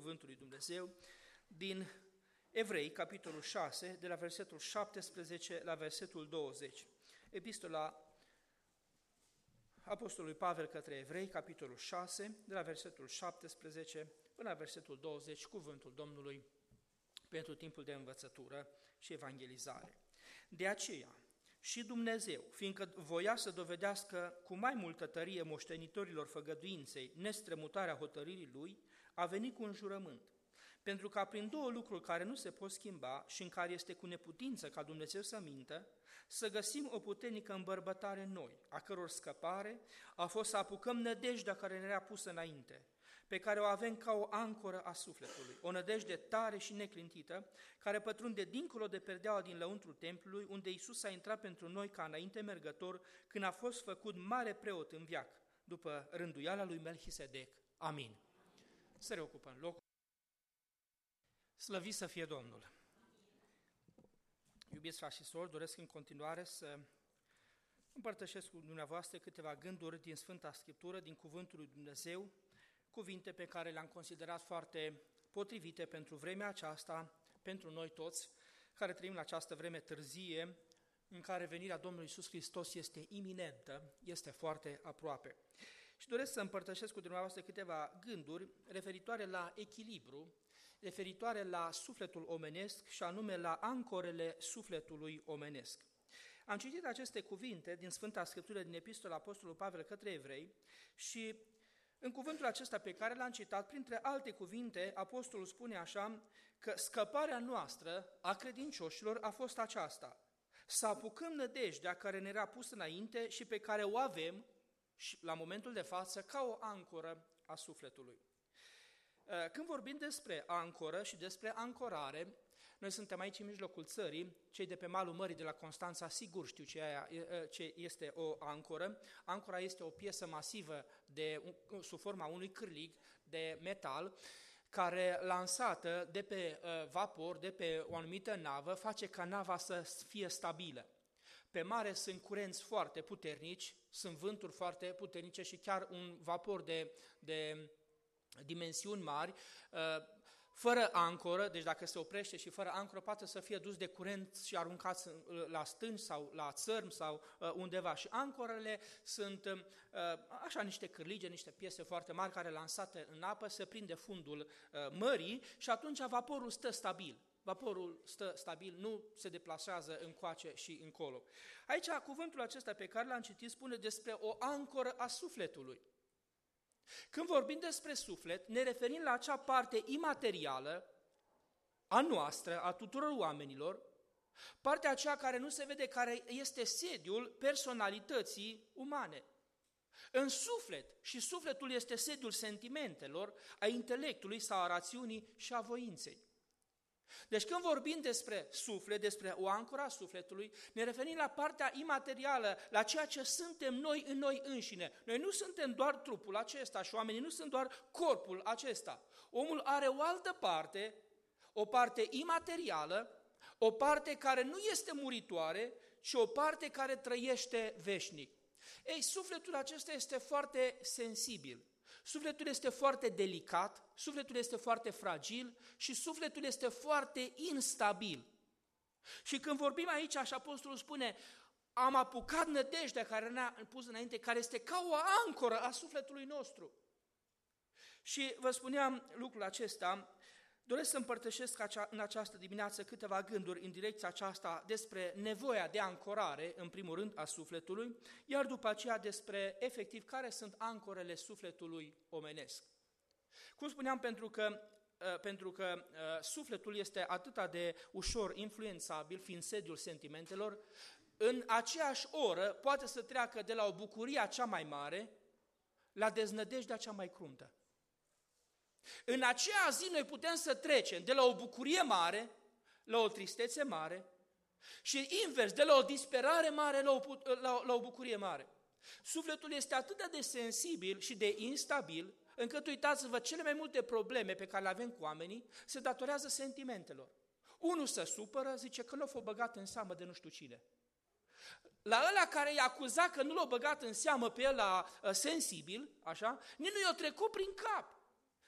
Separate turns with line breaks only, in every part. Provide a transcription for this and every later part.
Cuvântul lui Dumnezeu din Evrei, capitolul 6, de la versetul 17 la versetul 20. Epistola Apostolului Pavel către Evrei, capitolul 6, de la versetul 17 până la versetul 20, cuvântul Domnului pentru timpul de învățătură și evangelizare. De aceea, și Dumnezeu, fiindcă voia să dovedească cu mai multă tărie moștenitorilor făgăduinței nestrămutarea hotărârii Lui, a venit cu un jurământ, pentru ca prin două lucruri care nu se pot schimba și în care este cu neputință ca Dumnezeu să mintă, să găsim o puternică îmbărbătare în noi, a căror scăpare a fost să apucăm nădejdea care ne era pusă înainte, pe care o avem ca o ancoră a sufletului, o nădejde tare și neclintită, care pătrunde dincolo de perdeaua din lăuntrul templului, unde Iisus a intrat pentru noi ca înainte mergător, când a fost făcut mare preot în veac, după rânduiala lui Melchisedec. Amin. Să reocupăm locul. Slăvit să fie Domnul! Iubiți frați și sori, doresc în continuare să împărtășesc cu dumneavoastră câteva gânduri din Sfânta Scriptură, din Cuvântul lui Dumnezeu, cuvinte pe care le-am considerat foarte potrivite pentru vremea aceasta, pentru noi toți, care trăim la această vreme târzie, în care venirea Domnului Iisus Hristos este iminentă, este foarte aproape. Și doresc să împărtășesc cu dumneavoastră câteva gânduri referitoare la echilibru, referitoare la sufletul omenesc și anume la ancorele sufletului omenesc. Am citit aceste cuvinte din Sfânta Scriptură, din Epistola Apostolului Pavel către Evrei și în cuvântul acesta pe care l-am citat, printre alte cuvinte, apostolul spune așa că scăparea noastră a credincioșilor a fost aceasta: să apucăm nădejdea care ne era pusă înainte și pe care o avem și la momentul de față ca o ancoră a sufletului. Când vorbim despre ancoră și despre ancorare, noi suntem aici în mijlocul țării, cei de pe malul mării de la Constanța sigur știu ce este o ancoră. Ancora este o piesă masivă sub forma unui cârlig de metal, care lansată de pe vapor, de pe o anumită navă, face ca nava să fie stabilă. Pe mare sunt curenți foarte puternici, sunt vânturi foarte puternice și chiar un vapor de dimensiuni mari, fără ancoră, deci dacă se oprește și fără ancoră, poate să fie dus de curent și aruncat la stânci sau la țărm sau undeva. Și ancorele sunt așa niște cârlige, niște piese foarte mari care lansate în apă, se prinde fundul mării și atunci vaporul stă stabil. Vaporul stă stabil, nu se deplasează încoace și încolo. Aici cuvântul acesta pe care l-am citit spune despre o ancoră a sufletului. Când vorbim despre suflet, ne referim la acea parte imaterială a noastră, a tuturor oamenilor, partea aceea care nu se vede, care este sediul personalității umane. În suflet, și sufletul este sediul sentimentelor, a intelectului sau a rațiunii și a voinței. Deci când vorbim despre suflet, despre o ancoră a sufletului, ne referim la partea imaterială, la ceea ce suntem noi în noi înșine. Noi nu suntem doar trupul acesta și oamenii nu sunt doar corpul acesta. Omul are o altă parte, o parte imaterială, o parte care nu este muritoare, ci o parte care trăiește veșnic. Ei, sufletul acesta este foarte sensibil. Sufletul este foarte delicat, sufletul este foarte fragil și sufletul este foarte instabil. Și când vorbim aici, așa apostolul spune, am apucat nădejdea care ne-a pus înainte, care este ca o ancoră a sufletului nostru. Și vă spuneam lucrul acesta, doresc să împărtășesc în această dimineață câteva gânduri în direcția aceasta despre nevoia de ancorare, în primul rând, a sufletului, iar după aceea despre, efectiv, care sunt ancorele sufletului omenesc. Cum spuneam, pentru că sufletul este atât de ușor influențabil, fiind sediul sentimentelor, în aceeași oră poate să treacă de la o bucurie cea mai mare la deznădejdea cea mai cruntă. În aceea zi noi putem să trecem de la o bucurie mare la o tristețe mare și invers, de la o disperare mare la o bucurie mare. Sufletul este atât de sensibil și de instabil, încât uitați-vă, cele mai multe probleme pe care le avem cu oamenii se datorează sentimentelor. Unul se supără, zice că l-a fost băgat în seamă de nu știu cine. La ăla care i-a acuzat că nu l-a băgat în seamă pe el sensibil, așa, nici nu i-a trecut prin cap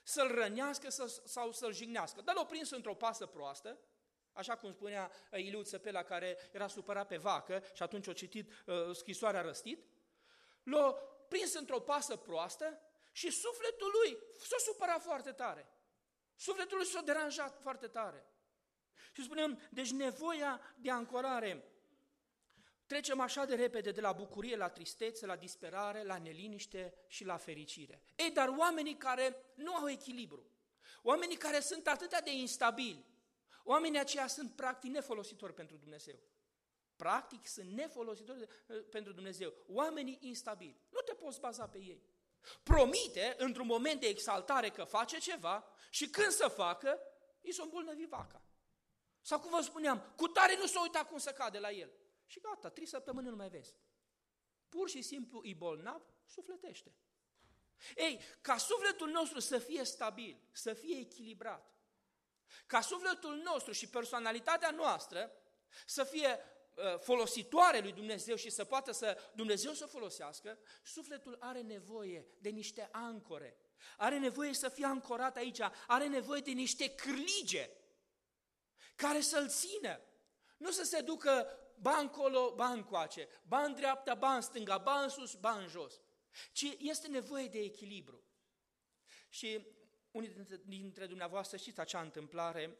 să-l rănească sau să-l jignească. Dar l-a prins într-o pasă proastă, așa cum spunea Iliud Țăpela, care era supărat pe vacă și atunci a citit scrisoarea Răstit, l-a prins într-o pasă proastă și sufletul lui s-a supărat foarte tare. Sufletul lui s-a deranjat foarte tare. Și spunem, deci nevoia de ancorare. Trecem așa de repede de la bucurie la tristețe, la disperare, la neliniște și la fericire. Ei, dar oamenii care nu au echilibru, oamenii care sunt atât de instabili, oamenii aceia sunt practic nefolositori pentru Dumnezeu. Practic sunt nefolositori pentru Dumnezeu. Oamenii instabili. Nu te poți baza pe ei. Promite într-un moment de exaltare că face ceva și când să facă, îi s-o îmbolnăvi vaca. Sau cum vă spuneam, cu tare nu s-o uita cum să cade la el. Și gata, 3 săptămâni nu mai vezi. Pur și simplu e bolnav, sufletește. Ei, ca sufletul nostru să fie stabil, să fie echilibrat, ca sufletul nostru și personalitatea noastră să fie folositoare lui Dumnezeu și să poată Dumnezeu să folosească, sufletul are nevoie de niște ancore, are nevoie să fie ancorat aici, are nevoie de niște cârlige care să-l țină, nu să se ducă ba încolo, ba încoace, ba în dreapta, ba în stânga, ba în sus, ba în jos, ci este nevoie de echilibru. Și unii dintre dumneavoastră știți acea întâmplare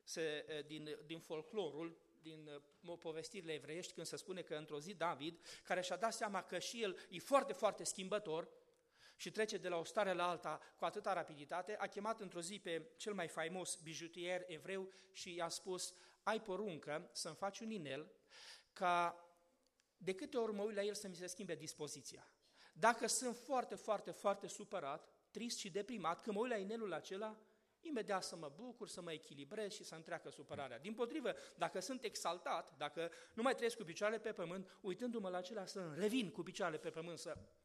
din folclorul, din povestirile evreiești, când se spune că într-o zi David, care și-a dat seama că și el e foarte, foarte schimbător și trece de la o stare la alta cu atâta rapiditate, a chemat într-o zi pe cel mai faimos bijutier evreu și i-a spus: ai poruncă să-mi faci un inel ca de câte ori mă uit la el să mi se schimbe dispoziția. Dacă sunt foarte, foarte, foarte supărat, trist și deprimat, când mă uit la inelul acela, imediat să mă bucur, să mă echilibrez și să-mi treacă supărarea. Dimpotrivă, dacă sunt exaltat, dacă nu mai trăiesc cu picioarele pe pământ, uitându-mă la acela să revin cu picioarele pe pământ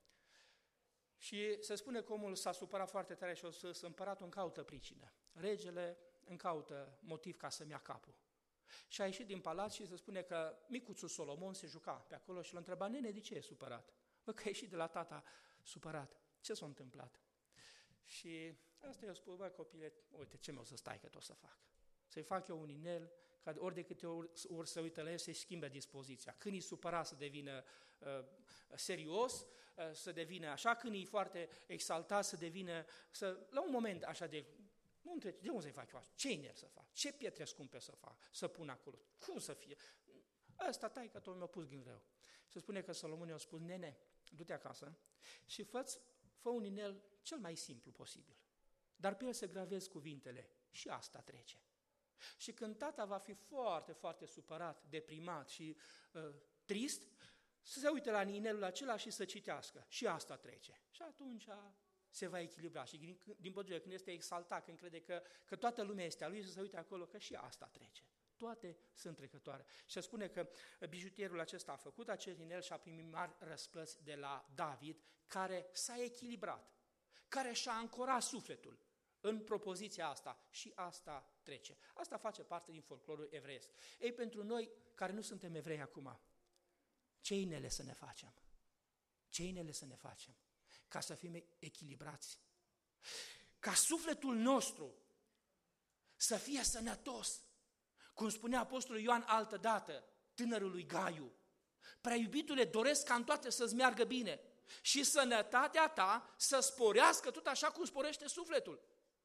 Și se spune că omul s-a supărat foarte tare și împăratul încaută pricină. Regele încaută motiv ca să-mi ia capul. Și a ieșit din palat și se spune că micuțul Solomon se juca pe acolo și l-a întrebat: nene, de ce e supărat? Bă, că a ieșit de la tata supărat. Ce s-a întâmplat? Și asta i-a spus: bă, copile, uite, ce mi-o să stai că tot să fac? Să-i fac eu un inel, ca ori de câte ori să uită la el, să-i schimbe dispoziția. Când e supărat să devină serios, să devină așa, când e foarte exaltat să devină, la un moment așa de unde să-i fac eu asta? Ce inel să fac? Ce pietre scumpe să fac? Să pun acolo? Cum să fie? Ăsta taică tot mi-a pus gând rău. Se spune că Solomon i-a spus: nene, du-te acasă și fă un inel cel mai simplu posibil. Dar pe el să gravezi cuvintele: și asta trece. Și când tata va fi foarte, foarte supărat, deprimat și trist, să se uite la inelul acela și să citească: și asta trece. Și atunci se va echilibra. Și din potrivă, când este exaltat, când crede că toată lumea este a lui, să se uite acolo că și asta trece. Toate sunt trecătoare. Și se spune că bijutierul acesta a făcut acel inel și a primit mari răsplăți de la David, care s-a echilibrat, care și-a ancorat sufletul în propoziția asta: și asta trece. Asta face parte din folclorul evreiesc. Ei, pentru noi care nu suntem evrei acum, ce inele să ne facem? Ce inele să ne facem? Ca să fim echilibrați. Ca sufletul nostru să fie sănătos. Cum spunea apostolul Ioan altădată tânărului Gaiu: prea iubitule, doresc ca în toate să-ți meargă bine și sănătatea ta să sporească tot așa cum sporește sufletul.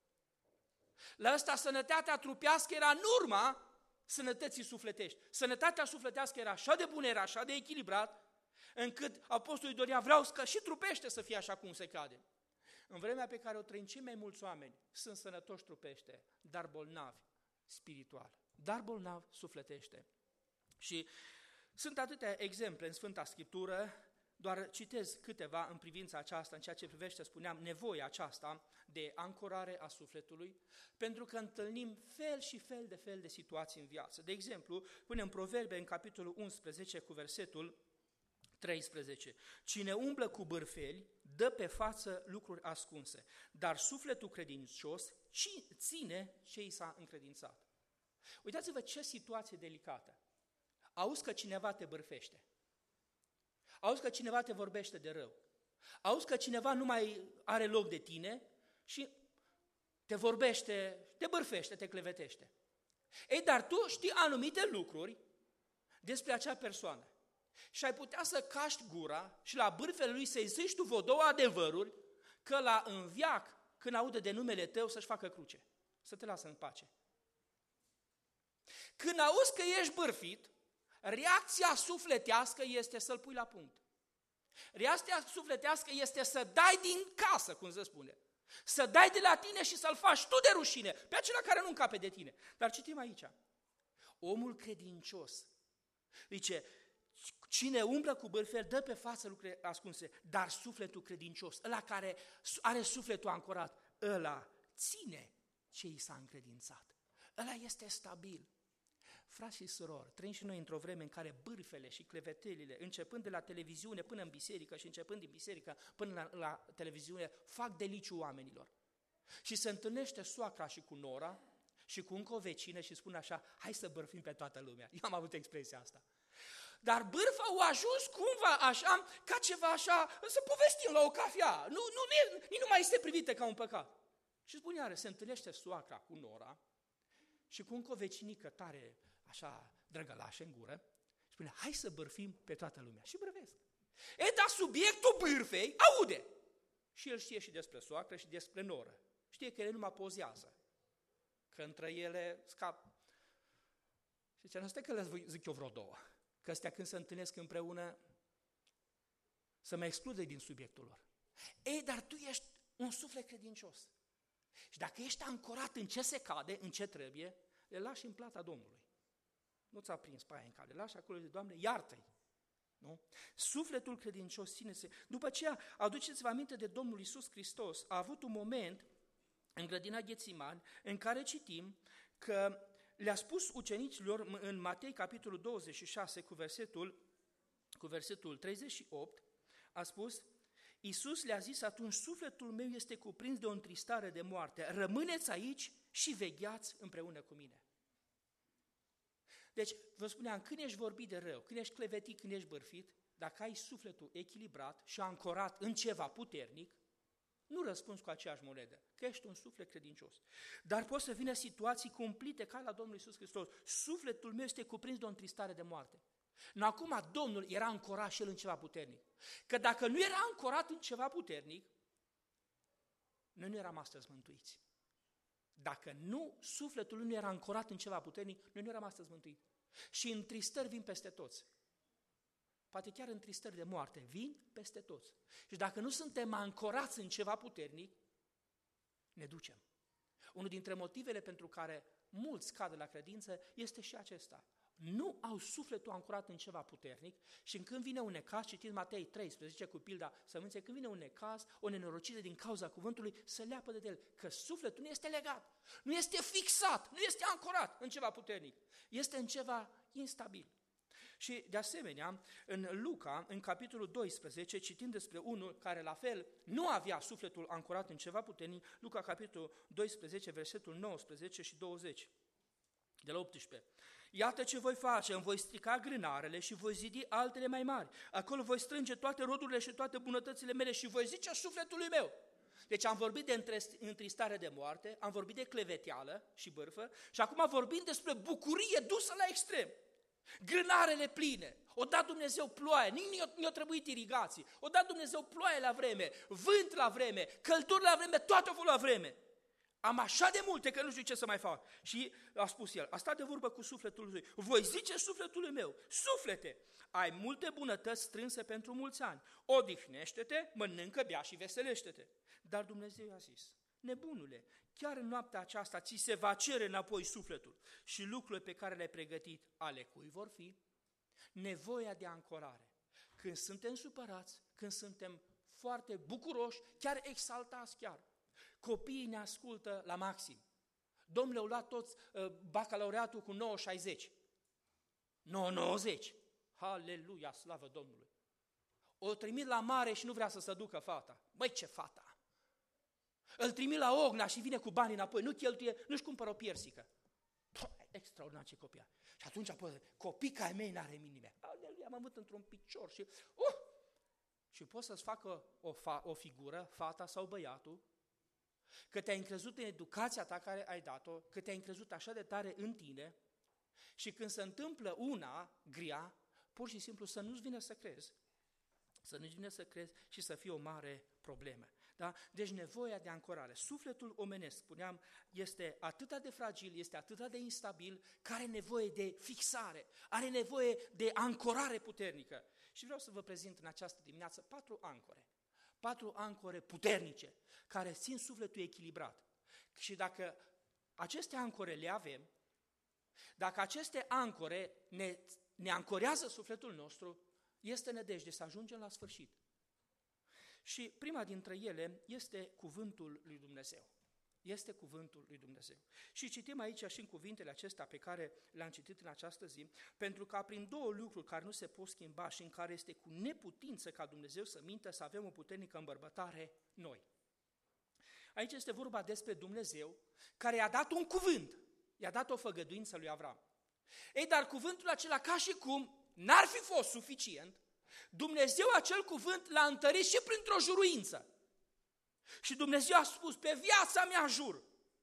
La ăsta sănătatea trupească era în urma sănătății sufletești. Sănătatea sufletească era așa de bună, era așa de echilibrat, încât apostolul dorea: vreau ca și trupește să fie așa cum se cade. În vremea pe care o trăim, cei mai mulți oameni sunt sănătoși trupește, dar bolnavi spiritual, dar bolnavi sufletește. Și sunt atâtea exemple în Sfânta Scriptură, doar citez câteva în privința aceasta, în ceea ce privește, spuneam, nevoia aceasta de ancorare a sufletului, pentru că întâlnim fel și fel de situații în viață. De exemplu, până în Proverbe, în capitolul 11, cu versetul 13. Cine umblă cu bârfeli, dă pe față lucruri ascunse, dar sufletul credincios ține ce i s-a încredințat. Uitați-vă ce situație delicată. Auzi că cineva te bârfește. Auzi că cineva te vorbește de rău. Auzi că cineva nu mai are loc de tine și te vorbește, te bârfește, te clevetește. Ei, dar tu știi anumite lucruri despre acea persoană. Și ai putea să caști gura și la bârfele lui să-i zici tu vreo două adevăruri, că la înviac, când aude de numele tău, să-și facă cruce, să te lasă în pace. Când auzi că ești bârfit, reacția sufletească este să-l pui la punct. Reacția sufletească este să dai din casă, cum se spune. Să dai de la tine și să-l faci tu de rușine, pe acela care nu încape de tine. Dar citim aici, omul credincios, zice, cine umblă cu bârfel dă pe față lucruri ascunse, dar sufletul credincios, ăla care are sufletul ancorat, ăla ține ce i s-a încredințat. Ăla este stabil. Frați și surori, trăim și noi într-o vreme în care bârfele și clevetelile, începând de la televiziune până în biserică și începând din biserică până la televiziune, fac deliciu oamenilor. Și se întâlnește soacra și cu nora și cu încă o vecină și spune așa, hai să bârfim pe toată lumea. Eu am avut expresia asta. Dar bârfa a ajuns cumva așa, ca ceva așa, să povestim la o cafea. Nu mai este privită ca un păcat. Și spune iară, se întâlnește soacra cu nora și cu încă o vecinică tare, așa, drăgălașă în gură, și spune, hai să bârfim pe toată lumea. Și bârfesc. Dar subiectul bârfei aude. Și el știe și despre soacră și despre noră. Știe că ele numai pozează. Că între ele scap. Și zice, nu stai că le zic eu vreo două. Că astea când se întâlnesc împreună să mă exclude din subiectul lor. Dar tu ești un suflet credincios. Și dacă ești ancorat în ce se cade, în ce trebuie, le lași în plata Domnului. Nu ți-a prins paia în cale, le lași acolo de Doamne, iartă-i. Nu? Sufletul credincios ține-se. După aceea, aduceți-vă aminte de Domnul Iisus Hristos. A avut un moment în grădina Ghețimani în care citim că le-a spus ucenicilor în Matei, capitolul 26, cu versetul 38, a spus, Iisus le-a zis atunci, sufletul meu este cuprins de o întristare de moarte, rămâneți aici și vegheați împreună cu mine. Deci, vă spuneam, când ești vorbit de rău, când ești clevetit, când ești bârfit, dacă ai sufletul echilibrat și ancorat în ceva puternic, nu răspunzi cu aceeași monedă, că ești un suflet credincios. Dar pot să vină situații cumplite ca la Domnul Iisus Hristos. Sufletul meu este cuprins de o întristare de moarte. Nu, acum Domnul era ancorat și El în ceva puternic. Că dacă nu era ancorat în ceva puternic, noi nu eram astăzi mântuiți. Dacă nu, sufletul lui nu era ancorat în ceva puternic, noi nu eram astăzi mântuiți. Și întristări vin peste toți. Poate chiar întristări de moarte vin peste toți. Și dacă nu suntem ancorați în ceva puternic, ne ducem. Unul dintre motivele pentru care mulți cad la credință este și acesta. Nu au sufletul ancorat în ceva puternic și când vine un necaz, citim Matei 13 cu pilda sămânței, când vine un necaz, o nenorocire din cauza cuvântului, să leapă de el, că sufletul nu este legat, nu este fixat, nu este ancorat în ceva puternic, este în ceva instabil. Și de asemenea, în Luca, în capitolul 12, citim despre unul care la fel nu avea sufletul ancorat în ceva puternic, Luca capitolul 12, versetul 19 și 20, de la 18. Iată ce voi face, îmi voi strica grânarele și voi zidi altele mai mari. Acolo voi strânge toate rodurile și toate bunătățile mele și voi zice sufletului meu. Deci am vorbit de întristare de moarte, am vorbit de cleveteală și bârfă și acum vorbim despre bucurie dusă la extrem. Grânarele pline, o dat Dumnezeu ploaie, nu i-a trebuit irigații, o dat Dumnezeu ploaie la vreme, vânt la vreme, căldură la vreme, toate au fost la vreme. Am așa de multe că nu știu ce să mai fac. Și a spus el, a stat de vorbă cu sufletul lui, voi zice sufletului meu, suflete, ai multe bunătăți strânse pentru mulți ani, odihnește-te, mănâncă, bea și veselește-te. Dar Dumnezeu i-a zis, nebunule, chiar în noaptea aceasta ți se va cere înapoi sufletul și lucrurile pe care le-ai pregătit, ale cui vor fi? Nevoia de ancorare. Când suntem supărați, când suntem foarte bucuroși, chiar exaltați chiar. Copiii ne ascultă la maxim. Domnule, au luat toți bacalaureatul cu 9,60. 9,90. Haleluia, slavă Domnului. O trimit la mare și nu vrea să se ducă fata. Băi, ce fata! Îl trimit la Ogna și vine cu bani înapoi, nu cheltuie, nu-și cumpără o piersică. Extraordinar ce copia. Și atunci copii ca ai mei n-are minime. Aleluia, m-am avut într-un picior și... Și poți să-ți facă o figură, fata sau băiatul, că te-ai încrezut în educația ta care ai dat-o, că te-ai încrezut așa de tare în tine și când se întâmplă una grea, pur și simplu să nu-ți vină să crezi. Să nu-ți vină să crezi și să fie o mare problemă. Da? Deci nevoia de ancorare. Sufletul omenesc, spuneam, este atât de fragil, este atât de instabil, că are nevoie de fixare, are nevoie de ancorare puternică. Și vreau să vă prezint în această dimineață 4 ancore. 4 ancore puternice, care țin sufletul echilibrat. Și dacă aceste ancore le avem, dacă aceste ancore ne ancorează sufletul nostru, este nădejde să ajungem la sfârșit. Și prima dintre ele este cuvântul lui Dumnezeu. Este cuvântul lui Dumnezeu. Și citim aici și în cuvintele acestea pe care le-am citit în această zi, pentru că prin 2 lucruri care nu se pot schimba și în care este cu neputință ca Dumnezeu să mintă, să avem o puternică îmbărbătare noi. Aici este vorba despre Dumnezeu care i-a dat un cuvânt, i-a dat o făgăduință lui Avram. Ei, dar cuvântul acela ca și cum n-ar fi fost suficient, Dumnezeu acel cuvânt l-a întărit și printr-o juruință. Și Dumnezeu a spus, pe viața mea jur.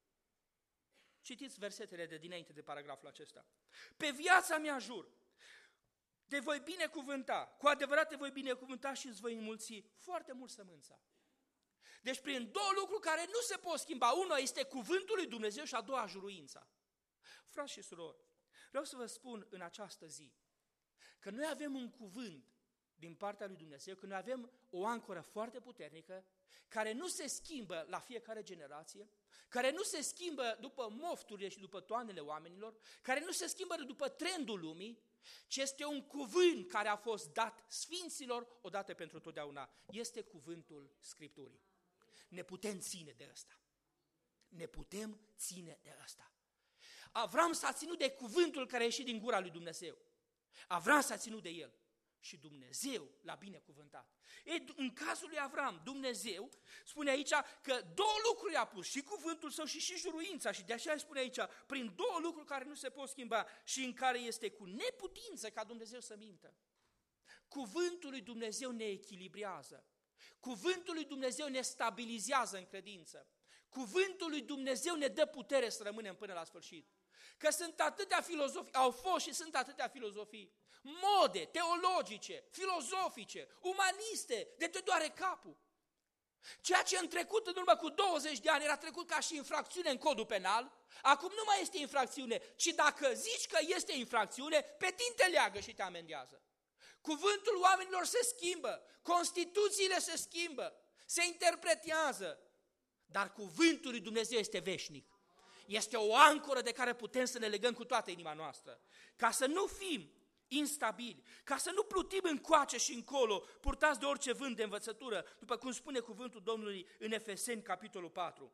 Citiți versetele de dinainte de paragraful acesta. Pe viața mea jur, te voi binecuvânta, cu adevărat te voi binecuvânta și îți voi înmulți foarte mult sămânța. Deci prin 2 lucruri care nu se pot schimba, una este cuvântul lui Dumnezeu și a doua juruința. Frați și surori, vreau să vă spun în această zi că noi avem un cuvânt din partea lui Dumnezeu, că noi avem o ancoră foarte puternică, care nu se schimbă la fiecare generație, care nu se schimbă după mofturile și după toanele oamenilor, care nu se schimbă după trendul lumii, ci este un cuvânt care a fost dat sfinților odată pentru totdeauna. Este cuvântul Scripturii. Ne putem ține de ăsta. Ne putem ține de ăsta. Avram s-a ținut de cuvântul care a ieșit din gura lui Dumnezeu. Avram s-a ținut de el. Și Dumnezeu l-a binecuvântat. În cazul lui Avram, Dumnezeu spune aici că 2 lucruri a pus, și cuvântul său și juruința, și de aceea spune aici, prin 2 lucruri care nu se pot schimba și în care este cu neputință ca Dumnezeu să mintă. Cuvântul lui Dumnezeu ne echilibrează. Cuvântul lui Dumnezeu ne stabilizează în credință. Cuvântul lui Dumnezeu ne dă putere să rămânem până la sfârșit. Că sunt atâtea filozofii, au fost și sunt atâtea filozofii, mode, teologice, filozofice, umaniste, de te doare capul. Ceea ce în trecut, în urmă cu 20 de ani, era trecut ca și infracțiune în codul penal, acum nu mai este infracțiune, ci dacă zici că este infracțiune, pe tine te leagă și te amendează. Cuvântul oamenilor se schimbă, constituțiile se schimbă, se interpretează, dar cuvântul lui Dumnezeu este veșnic. Este o ancoră de care putem să ne legăm cu toată inima noastră, ca să nu fim instabili, ca să nu plutim încoace și încolo, purtați de orice vânt de învățătură, după cum spune cuvântul Domnului în Efeseni, capitolul 4.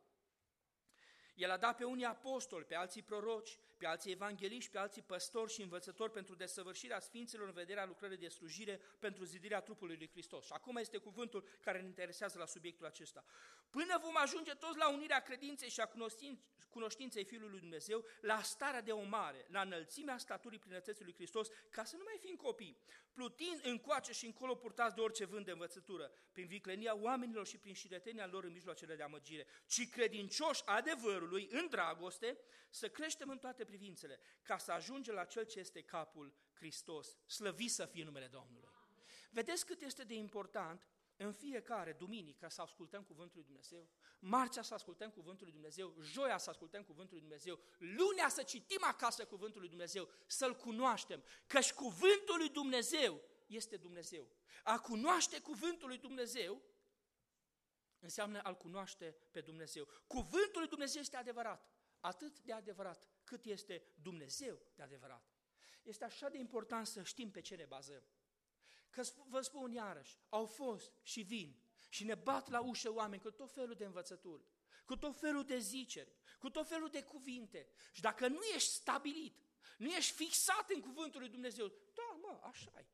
El a dat pe unii apostoli, pe alții proroci, pe alții evangheliști, pe alții păstori și învățători pentru desăvârșirea sfinților în vederea lucrării de slujire pentru zidirea trupului lui Hristos. Și acum este cuvântul care ne interesează la subiectul acesta. Până vom ajunge toți la unirea credinței și a cunoștinței Fiului lui Dumnezeu, la starea de om mare, la înălțimea staturii plinătății lui Hristos, ca să nu mai fim copii, plutind încoace și încolo purtați de orice vânt de învățătură, prin viclenia oamenilor și prin șiretenia lor în mijloacele de amăgire, ci credincioși adevărului, în dragoste, să creștem în toate privințele, ca să ajungem la Cel ce este capul, Hristos. Slăvit să fie numele Domnului! Vedeți cât este de important în fiecare duminică să ascultăm cuvântul lui Dumnezeu, marțea să ascultăm cuvântul lui Dumnezeu, joia să ascultăm cuvântul lui Dumnezeu, lunea să citim acasă cuvântul lui Dumnezeu, să-L cunoaștem, căci cuvântul lui Dumnezeu este Dumnezeu. A cunoaște cuvântul lui Dumnezeu înseamnă a-L cunoaște pe Dumnezeu. Cuvântul lui Dumnezeu este adevărat, atât de adevărat cât este Dumnezeu de adevărat. Este așa de important să știm pe ce ne bazăm. Că vă spun iarăși, au fost și vin și ne bat la ușă oameni cu tot felul de învățături, cu tot felul de ziceri, cu tot felul de cuvinte. Și dacă nu ești stabilit, nu ești fixat în cuvântul lui Dumnezeu, da, mă, așa-i.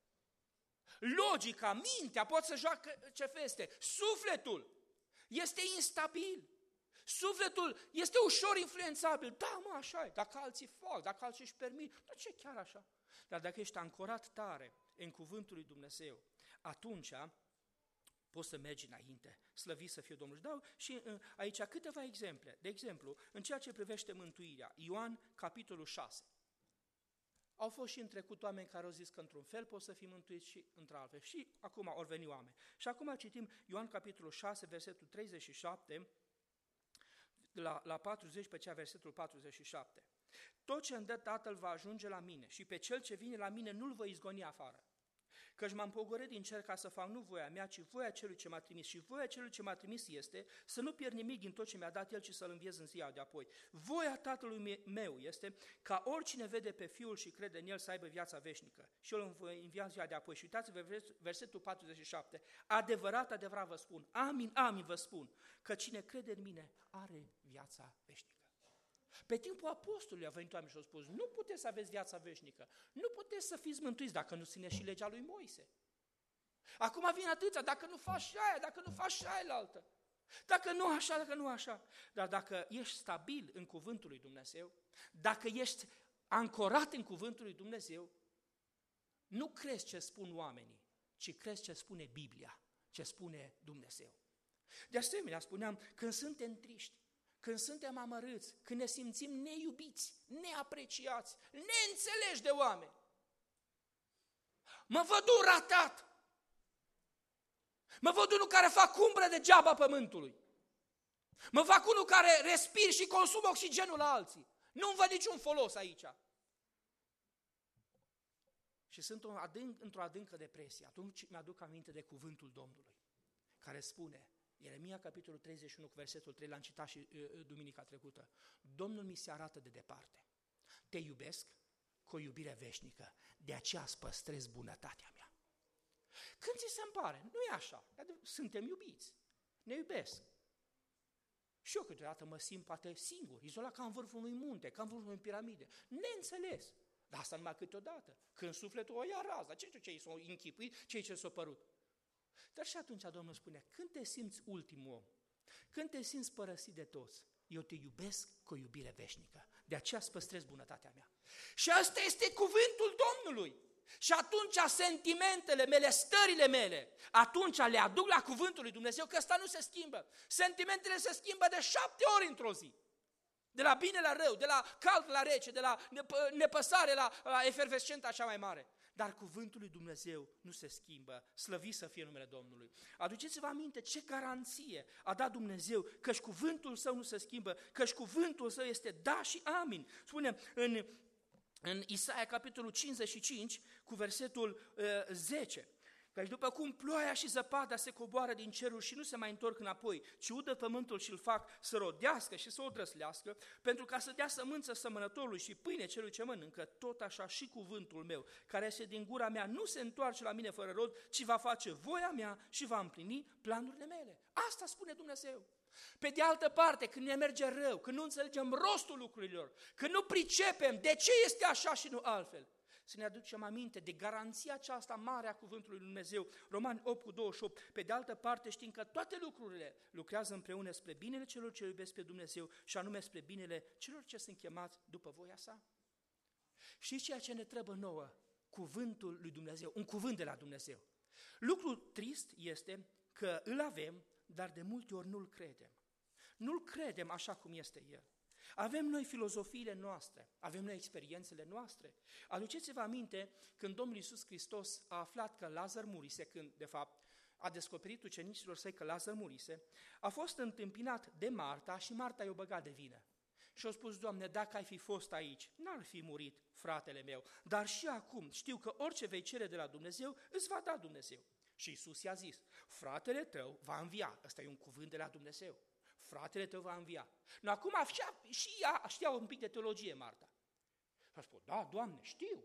Logica, mintea, pot să joacă ce feste. Sufletul este instabil. Sufletul este ușor influențabil. Da, mă, așa-i. Dacă alții fac, dacă alții își permit, dar ce chiar așa? Dar dacă ești ancorat tare în cuvântul lui Dumnezeu, atunci poți să mergi înainte, slăvit să fie Domnul. Și dau și aici câteva exemple. De exemplu, în ceea ce privește mântuirea, Ioan, capitolul 6. Au fost și în trecut oameni care au zis că într-un fel poți să fii mântuit și într-altfel. Și acum au venit oameni. Și acum citim Ioan, capitolul 6, versetul 37, la 40, pe cea versetul 47. Tot ce îmi dă Tatăl va ajunge la mine și pe cel ce vine la mine nu-l voi izgoni afară. Căci m-am pogorât din cer ca să fac nu voia mea, ci voia celui ce m-a trimis. Și voia celui ce m-a trimis este să nu pierd nimic din tot ce mi-a dat El, ci să-L înviez în ziua de apoi. Voia Tatălui meu este ca oricine vede pe Fiul și crede în El să aibă viața veșnică. Și Eu îl voi învia în ziua de apoi. Și uitați-vă versetul 47. Adevărat, adevărat vă spun, amin, amin vă spun, că cine crede în mine are viața veșnică. Pe timpul apostolului a venit oameni și au spus, nu puteți să aveți viața veșnică, nu puteți să fiți mântuiți dacă nu țineți și legea lui Moise. Acum vine atâția, dacă nu faci și aia, dacă nu faci și aia altă, dacă nu așa, dacă nu așa. Dar dacă ești stabil în cuvântul lui Dumnezeu, dacă ești ancorat în cuvântul lui Dumnezeu, nu crezi ce spun oamenii, ci crezi ce spune Biblia, ce spune Dumnezeu. De asemenea, spuneam, când suntem triști, când suntem amărâți, când ne simțim neiubiți, neapreciați, neînțeleși de oameni, mă văd un ratat, mă văd unul care fac umbră degeaba pământului, mă fac unul care respir și consumă oxigenul la alții, nu-mi văd niciun folos aici. Și sunt într-o adâncă depresie. Atunci mi-aduc aminte de cuvântul Domnului, care spune, Ieremia, capitolul 31, cu versetul 3, l-am citat și duminica trecută. Domnul mi se arată de departe. Te iubesc cu o iubire veșnică, de aceea îți păstrez bunătatea mea. Când ți se împare, nu e așa, suntem iubiți, ne iubesc. Și eu câteodată mă simt poate singur, izolat ca în vârful unui munte, ca în vârful unei piramide, neînțeles. Dar asta numai câteodată, când sufletul o ia raza, cei s-au închipuit, cei ce s-au părut. Dar și atunci Domnul spune, când te simți ultimul om, când te simți părăsit de toți, eu te iubesc cu o iubire veșnică, de aceea îți păstrez bunătatea mea. Și asta este cuvântul Domnului. Și atunci sentimentele mele, stările mele, atunci le aduc la cuvântul lui Dumnezeu, că ăsta nu se schimbă. Sentimentele se schimbă de 7 ori într-o zi. De la bine la rău, de la cald la rece, de la nepăsare la efervescenta cea mai mare. Dar cuvântul lui Dumnezeu nu se schimbă, slăvit să fie numele Domnului. Aduceți-vă aminte ce garanție a dat Dumnezeu, căci cuvântul său nu se schimbă, căci cuvântul său este da și amin. Spune în Isaia, capitolul 55, cu versetul 10. Căci după cum ploaia și zăpada se coboară din ceruri și nu se mai întorc înapoi, ci udă pământul și îl fac să rodească și să o drăslească, pentru ca să dea sămânță sămănătorului și pâine celui ce mănâncă, tot așa și cuvântul meu, care este din gura mea, nu se întoarce la mine fără rod, ci va face voia mea și va împlini planurile mele. Asta spune Dumnezeu. Pe de altă parte, când ne merge rău, când nu înțelegem rostul lucrurilor, când nu pricepem de ce este așa și nu altfel, să ne aducem aminte de garanția aceasta mare a cuvântului lui Dumnezeu. Romani 8:28. Pe de altă parte știm că toate lucrurile lucrează împreună spre binele celor ce iubesc pe Dumnezeu și anume spre binele celor ce sunt chemați după voia sa. Știți ceea ce ne trebuie nouă? Cuvântul lui Dumnezeu, un cuvânt de la Dumnezeu. Lucrul trist este că îl avem, dar de multe ori nu-l credem. Nu-l credem așa cum este el. Avem noi filozofiile noastre, avem noi experiențele noastre. Aduceți-vă aminte când Domnul Iisus Hristos a aflat că Lazar murise, când de fapt a descoperit ucenicilor săi că Lazar murise, a fost întâmpinat de Marta și Marta i-o băgat de vină. Și a spus, Doamne, dacă ai fi fost aici, n-ar fi murit fratele meu, dar și acum știu că orice vei cere de la Dumnezeu, îți va da Dumnezeu. Și Iisus i-a zis, fratele tău va învia, ăsta e un cuvânt de la Dumnezeu. Fratele tău va învia. No, acum și ea știa un pic de teologie, Marta. Și a spus, da, Doamne, știu.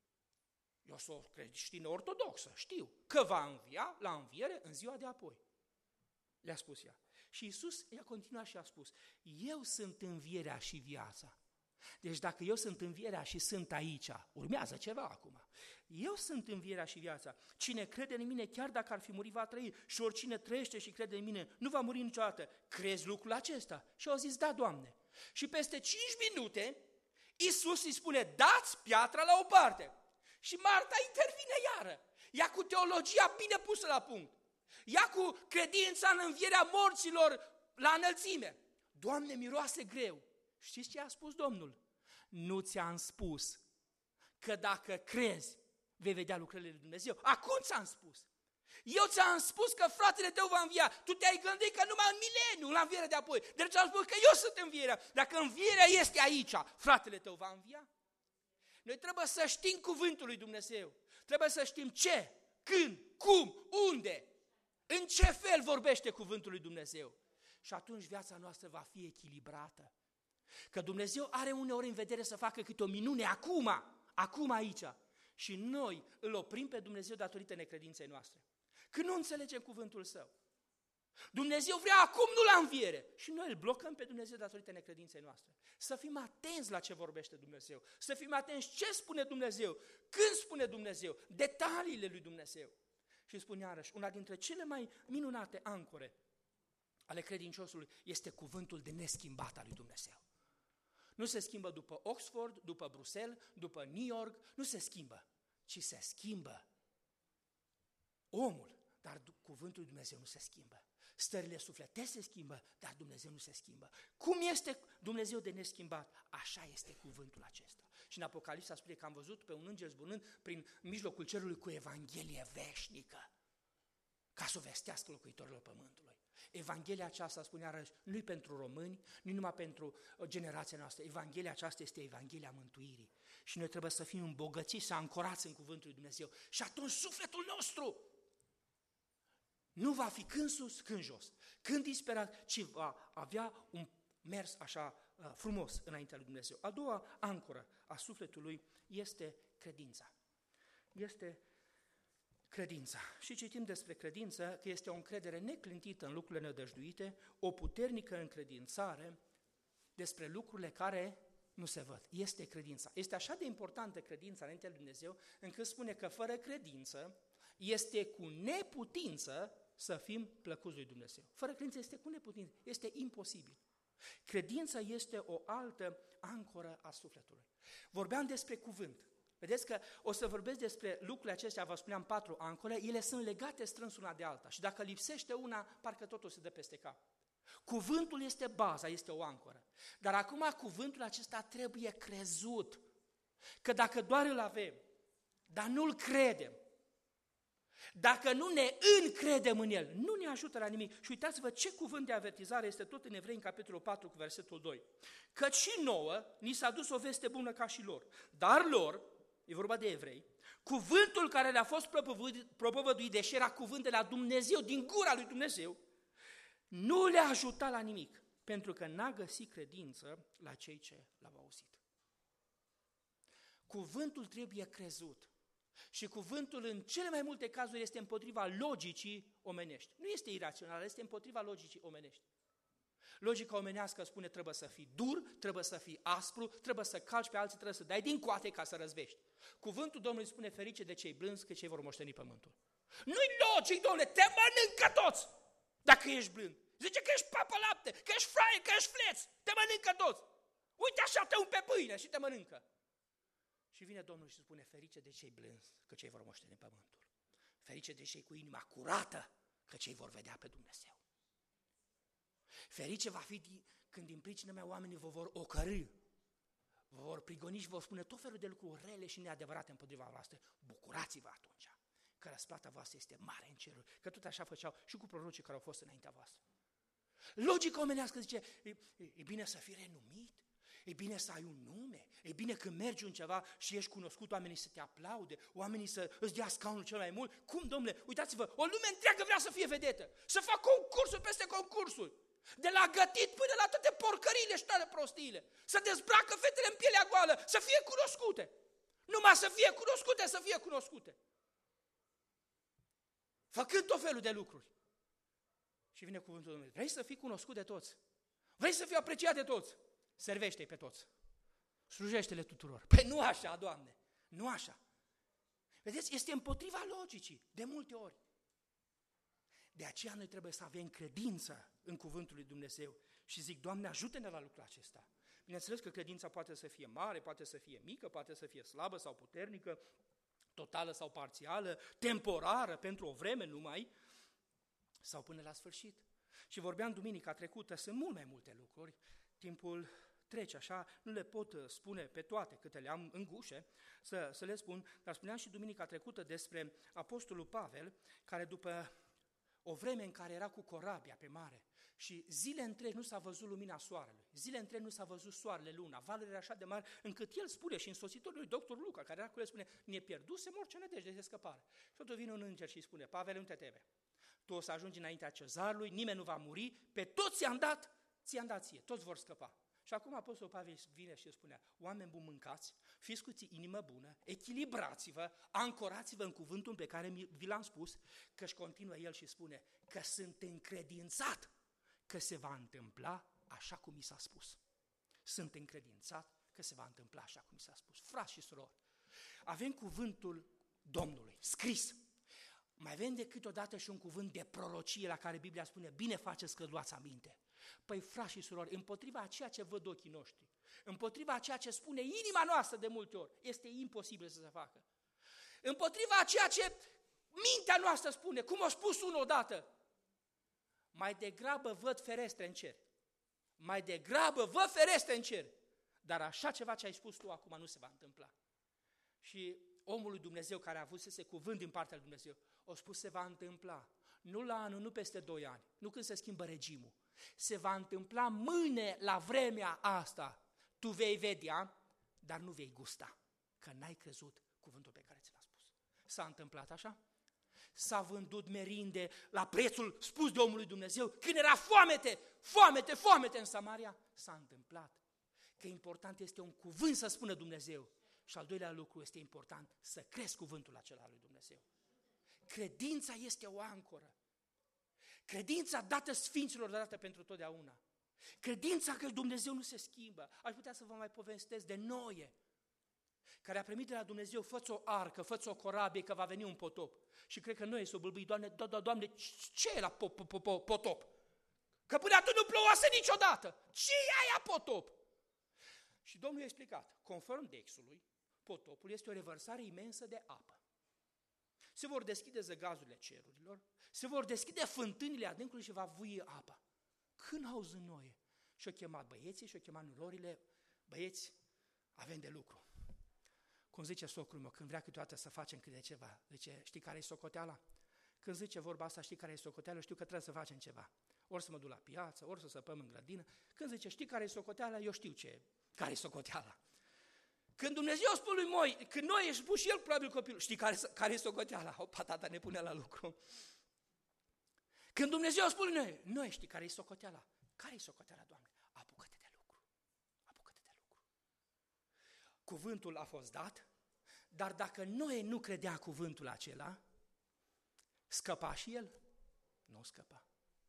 Eu sunt o creștină ortodoxă, știu că va învia la înviere în ziua de apoi. Le-a spus ea. Și Iisus i-a continuat și a spus, eu sunt învierea și viața. Deci dacă eu sunt învierea și sunt aici, urmează ceva acum. Eu sunt învierea și viața. Cine crede în mine, chiar dacă ar fi murit, va trăi. Și oricine trăiește și crede în mine, nu va muri niciodată. Crezi lucrul acesta? Și au zis, da, Doamne. Și peste 5 minute, Iisus îi spune, dați piatra la o parte. Și Marta intervine iară. Ea cu teologia bine pusă la punct. Ia cu credința în învierea morților la înălțime. Doamne, miroase greu. Știți ce a spus Domnul? Nu ți-am spus că dacă crezi, vei vedea lucrările lui Dumnezeu. Acum ți-am spus. Eu ți-am spus că fratele tău va învia. Tu te-ai gândit că numai în mileniu, la învierea de apoi. Deci ți-am spus că eu sunt învierea. Dacă învierea este aici, fratele tău va învia. Noi trebuie să știm cuvântul lui Dumnezeu. Trebuie să știm ce, când, cum, unde, în ce fel vorbește cuvântul lui Dumnezeu. Și atunci viața noastră va fi echilibrată. Că Dumnezeu are uneori în vedere să facă câte o minune acum aici. Și noi îl oprim pe Dumnezeu datorită necredinței noastre. Când nu înțelegem cuvântul Său. Dumnezeu vrea acum, nu la înviere. Și noi îl blocăm pe Dumnezeu datorită necredinței noastre. Să fim atenți la ce vorbește Dumnezeu. Să fim atenți ce spune Dumnezeu, când spune Dumnezeu, detaliile lui Dumnezeu. Și spun iarăși, una dintre cele mai minunate ancore ale credinciosului este cuvântul de neschimbat al lui Dumnezeu. Nu se schimbă după Oxford, după Bruxelles, după New York, nu se schimbă, ci se schimbă omul, dar cuvântul lui Dumnezeu nu se schimbă. Stările sufletești se schimbă, dar Dumnezeu nu se schimbă. Cum este Dumnezeu de neschimbat? Așa este cuvântul acesta. Și în Apocalipsa spune că am văzut pe un înger zburând prin mijlocul cerului cu Evanghelie veșnică, ca să o vestească locuitorilor pământului. Evanghelia aceasta, spune iarăși, nu-i pentru români, nu numai pentru generația noastră. Evanghelia aceasta este Evanghelia mântuirii. Și noi trebuie să fim îmbogățiți, să ancorați în cuvântul lui Dumnezeu. Și atunci sufletul nostru nu va fi când sus, când jos, când disperat, ci va avea un mers așa frumos înaintea lui Dumnezeu. A doua ancoră a sufletului este credința. Este credința. Și citim despre credință că este o încredere neclintită în lucrurile nădăjduite, o puternică încredințare despre lucrurile care nu se văd. Este credința. Este așa de importantă credința înaintea lui Dumnezeu, încât spune că fără credință este cu neputință să fim plăcuți lui Dumnezeu. Fără credință este cu neputință, este imposibil. Credința este o altă ancoră a sufletului. Vorbeam despre cuvânt. Vedeți că o să vorbesc despre lucrurile acestea, vă spuneam 4 ancore, ele sunt legate strâns una de alta și dacă lipsește una, parcă totul se dă peste cap. Cuvântul este baza, este o ancoră. Dar acum cuvântul acesta trebuie crezut. Că dacă doar îl avem, dar nu-l credem, dacă nu ne încredem în el, nu ne ajută la nimic. Și uitați-vă ce cuvânt de avertizare este tot în Evrei, în capitolul 4, cu versetul 2. Căci și nouă ni s-a dus o veste bună ca și lor, dar lor, e vorba de evrei, cuvântul care le-a fost propovăduit, deși era cuvânt de la Dumnezeu, din gura lui Dumnezeu, nu le-a ajutat la nimic, pentru că n-a găsit credință la cei ce l-au auzit. Cuvântul trebuie crezut. Și cuvântul în cele mai multe cazuri este împotriva logicii omenești. Nu este irațional, este împotriva logicii omenești. Logica omenească spune trebuie să fii dur, trebuie să fii aspru, trebuie să calci pe alții, trebuie să dai din coate ca să răzvești. Cuvântul Domnului spune ferice de cei blânzi, că cei vor moșteni pământul. Nu-i logic, Domnule, te mănâncă toți dacă ești blând. Zice că ești papă lapte, că ești fraie, că ești fleț, te mănâncă toți. Uite așa te umpe pâine și te mănâncă. Și vine Domnul și spune, ferice de cei blânzi, că cei vor moșteni pământul. Ferice de cei cu inima curată, că cei vor vedea pe Dumnezeu. Ferice va fi când din pricina mea oamenii vă vor ocărî, vă vor prigoni și vă spune tot felul de lucruri rele și neadevărate împotriva voastră. Bucurați-vă atunci, că răsplata voastră este mare în ceruri, că tot așa făceau și cu prorocii care au fost înaintea voastră. Logica omenească zice, e bine să fii renumit, e bine să ai un nume, e bine când mergi undeva și ești cunoscut, oamenii să te aplaude, oamenii să îți dea scaunul cel mai mult. Cum, domnule? Uitați-vă, o lume întreagă vrea să fie vedetă, să facă concursuri peste concursuri, de la gătit până la toate porcăriile și toate prostiile, să dezbracă fetele în pielea goală, să fie cunoscute. Numai să fie cunoscute, să fie cunoscute. Făcând tot felul de lucruri. Și vine cuvântul Domnului, vrei să fii cunoscut de toți? Vrei să fii apreciat de toți? Servește-i pe toți. Slujește-le tuturor. Păi nu așa, Doamne, nu așa. Vedeți, este împotriva logicii, de multe ori. De aceea noi trebuie să avem credință în cuvântul lui Dumnezeu și zic, Doamne, ajută-ne la lucrul acesta. Bineînțeles că credința poate să fie mare, poate să fie mică, poate să fie slabă sau puternică, totală sau parțială, temporară, pentru o vreme numai, sau până la sfârșit. Și vorbeam duminica trecută, sunt mult mai multe lucruri, timpul trece așa, nu le pot spune pe toate, câte le am în gușe, să le spun, dar spuneam și duminica trecută despre apostolul Pavel, care după o vreme în care era cu corabia pe mare și zile întregi nu s-a văzut lumina soarelui, zile întregi nu s-a văzut soarele, luna, valurile era așa de mari, încât el spune și însoțitorul lui doctor Luca, care era cu el, spune, ne pierdusem orice nădejde de scăpare. Și tot vine un înger și îi spune, Pavel, nu te teme, tu o să ajungi înaintea cezarului, nimeni nu va muri, pe toți ți-am dat ție, toți vor scăpa. Și acum apostolul Pavel vine și spunea, oameni buni, mâncați, fiți cu inimă bună, echilibrați-vă, ancorați-vă în cuvântul pe care vi l-am spus, că-și continuă el și spune că sunt încredințat că se va întâmpla așa cum mi s-a spus. Sunt încredințat că se va întâmpla așa cum mi s-a spus. Frați și surori, avem cuvântul Domnului, scris. Mai avem de câteodată și un cuvânt de prorocie la care Biblia spune, bine faceți că luați aminte. Păi, frați și surori, împotriva a ceea ce văd ochii noștri, împotriva a ceea ce spune inima noastră de multe ori, este imposibil să se facă. Împotriva a ceea ce mintea noastră spune, cum a spus unul odată, mai degrabă văd ferestre în cer. Mai degrabă văd ferestre în cer. Dar așa ceva ce ai spus tu acum nu se va întâmpla. Și omul lui Dumnezeu care a avut să se cuvânt din partea lui Dumnezeu, a spus se va întâmpla. Nu la anul, nu peste 2 ani, nu când se schimbă regimul. Se va întâmpla mâine la vremea asta. Tu vei vedea, dar nu vei gusta, că n-ai crezut cuvântul pe care ți l-a spus. S-a întâmplat așa? S-a vândut merinde la prețul spus de omul lui Dumnezeu când era foamete în Samaria. S-a întâmplat. Că important este un cuvânt să spună Dumnezeu. Și al doilea lucru este important, să crezi cuvântul acela lui Dumnezeu. Credința este o ancoră. Credința dată sfinților, dată pentru totdeauna. Credința că Dumnezeu nu se schimbă. Aș putea să vă mai povestesc de Noe, care a primit de la Dumnezeu, fă-ți o arcă, fă-ți o corabie, că va veni un potop. Și cred că Noe s-o bâlbâi, Doamne, ce e la potop? Că până atunci nu plouase niciodată. Ce e aia potop? Și Domnul i-a explicat, conform Dexului, potopul este o revărsare imensă de apă. Se vor deschide zăgazurile cerurilor, se vor deschide fântânile adâncului și va vui apa. Când auzi în Noe? Și-au chemat băieții, și-au chemat nurorile, băieți, avem de lucru. Cum zice socrul meu, când vrea câteodată să facem câte ceva, zice, știi care e socoteala? Când zice vorba asta, știi care e socoteala, știu că trebuie să facem ceva. Ori să mă duc la piață, ori să săpăm în grădină. Când zice, știi care e socoteala, eu știu care e socoteala. Când Dumnezeu spune lui Moi, când noi ești spus și el probabil copilul, știi care e socoteala? Opa, tata ne pune la lucru. Când Dumnezeu spune noi știi care e socoteala? Care e socoteala, Doamne? Apucă-te de lucru. Apucă-te de lucru. Cuvântul a fost dat, dar dacă Noe nu credea cuvântul acela, scăpa și el? Nu scăpa.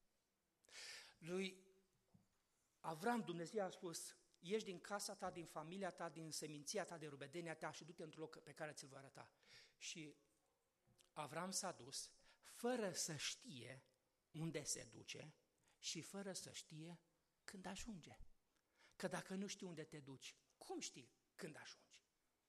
Lui Avram Dumnezeu a spus, ieși din casa ta, din familia ta, din seminția ta, de rubedenia ta și du-te într-un loc pe care ți-l voi arăta. Și Avram s-a dus fără să știe unde se duce și fără să știe când ajunge. Că dacă nu știi unde te duci, cum știi când ajungi?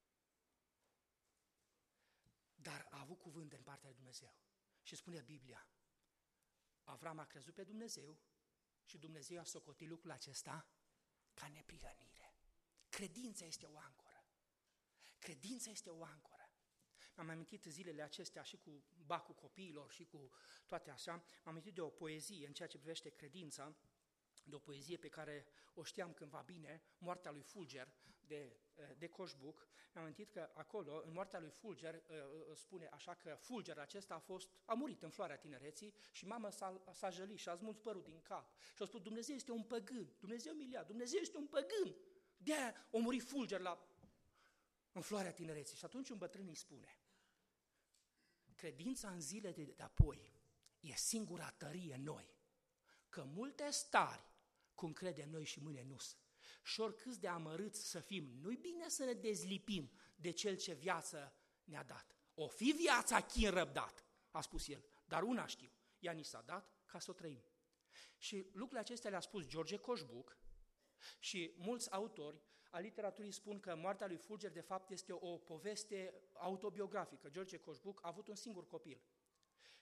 Dar a avut cuvânt din partea lui Dumnezeu. Și spune Biblia, Avram a crezut pe Dumnezeu și Dumnezeu a socotit lucrul acesta ca neprihănire. Credința este o ancoră. Credința este o ancoră. M-am amintit zilele acestea și cu bacul copiilor și cu toate așa, m-am amintit de o poezie în ceea ce privește credința, de o poezie pe care o știam cândva bine, Moartea lui Fulger, de Coșbuc. Mi-am amintit că acolo, în Moartea lui Fulger, spune așa că Fulger acesta a murit în floarea tinereții și mama s-a jălit și a smuls părul din cap. Și a spus, Dumnezeu este un păgân, Dumnezeu miliard, Dumnezeu este un păgân. De-aia a murit Fulger în floarea tinereții. Și atunci un bătrân îi spune, credința în zile de apoi e singura tărie în noi, că multe stari, cum credem noi și mâine nu-s, și oricâți de amărâți să fim, nu-i bine să ne dezlipim de cel ce viață ne-a dat. O fi viața chin răbdat, a spus el, dar una știu, ea ni s-a dat ca să o trăim. Și lucrurile acestea le-a spus George Coșbuc și mulți autori a literaturii spun că Moartea lui Fulger de fapt este o poveste autobiografică. George Coșbuc a avut un singur copil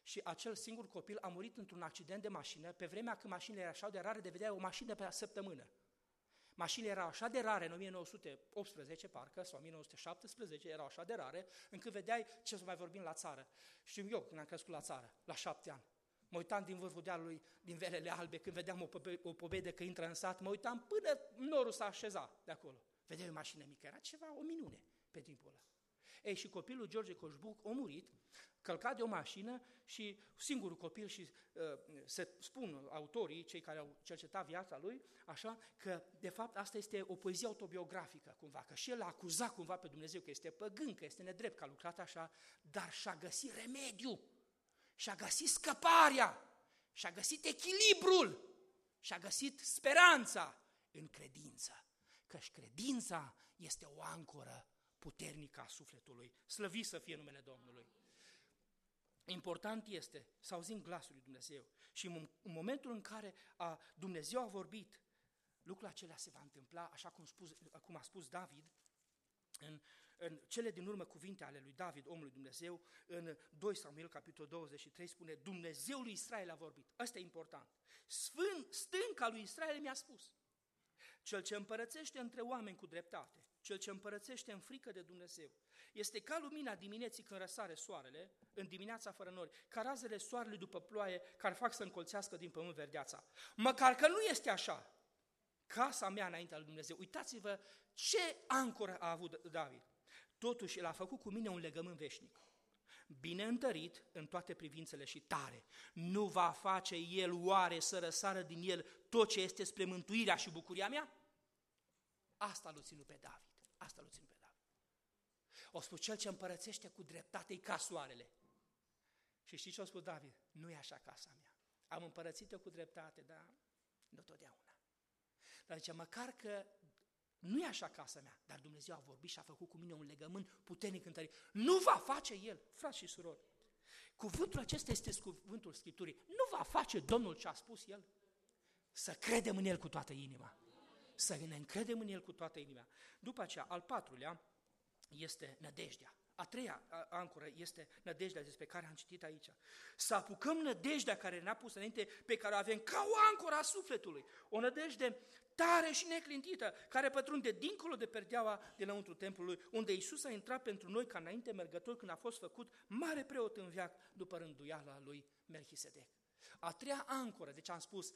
Și acel singur copil a murit într-un accident de mașină, pe vremea când mașinile erau așa de rare, de vedeai o mașină pe săptămână. Mașinile erau așa de rare în 1918, parcă, sau 1917, erau așa de rare, încât vedeai ce să mai vorbim la țară. Știu eu când am crescut la țară, la 7 ani. Mă uitam din vârful dealului, din Velele Albe, când vedeam o pobedă că intră în sat, mă uitam până norul s-a așezat de acolo. Vedeai o mașină mică, era ceva, o minune pe timpul ăla. Ei, și copilul George Coșbuc a murit, călcat de o mașină și singurul copil și se spun autorii, cei care au cercetat viața lui, așa că de fapt asta este o poezie autobiografică cumva, că și el a acuzat cumva pe Dumnezeu că este păgân, că este nedrept, că a lucrat așa, dar și-a găsit remediu, și-a găsit scăparea, și-a găsit echilibrul, și-a găsit speranța în credință, căci credința este o ancoră puternică a sufletului. Slăvit să fie numele Domnului. Important este să auzim glasul lui Dumnezeu și în momentul în care Dumnezeu a vorbit, lucrul acela se va întâmpla, așa cum a spus David, în cele din urmă cuvinte ale lui David, omul lui Dumnezeu, în 2 Samuel, capitolul 23, spune, Dumnezeul lui Israel a vorbit. Asta e important. Stânca lui Israel mi-a spus, cel ce împărățește între oameni cu dreptate, cel ce împărățește în frică de Dumnezeu, este ca lumina dimineții când răsare soarele, în dimineața fără nori, ca razele soarelui după ploaie, care fac să încolțească din pământ verdeața. Măcar că nu este așa, casa mea înaintea lui Dumnezeu. Uitați-vă ce ancoră a avut David. Totuși, el a făcut cu mine un legământ veșnic, bine întărit în toate privințele și tare. Nu va face el oare să răsară din el tot ce este spre mântuirea și bucuria mea? Asta l-a ținut pe David. Asta l-a ținut pe David. O spus, cel ce împărățește cu dreptate-i ca soarele. Și știți ce a spus David? Nu e așa casa mea. Am împărățit-o cu dreptate, dar nu totdeauna. Dar zice, măcar că nu e așa casa mea, dar Dumnezeu a vorbit și a făcut cu mine un legământ puternic întărit. Nu va face El, frați și surori. Cuvântul acesta este cuvântul Scripturii. Nu va face Domnul ce a spus El? Să credem în El cu toată inima. Să ne încredem în El cu toată inima. După aceea, al patrulea este nădejdea. A treia ancoră este nădejdea despre care am citit aici. Să apucăm nădejdea care ne-a pus înainte, pe care o avem ca o ancoră a sufletului. O nădejde tare și neclintită, care pătrunde dincolo de perdeaua dinăuntru templului, unde Iisus a intrat pentru noi ca înainte mergător când a fost făcut mare preot în veac după rânduiala lui Melchisedec. A treia ancoră, deci am spus,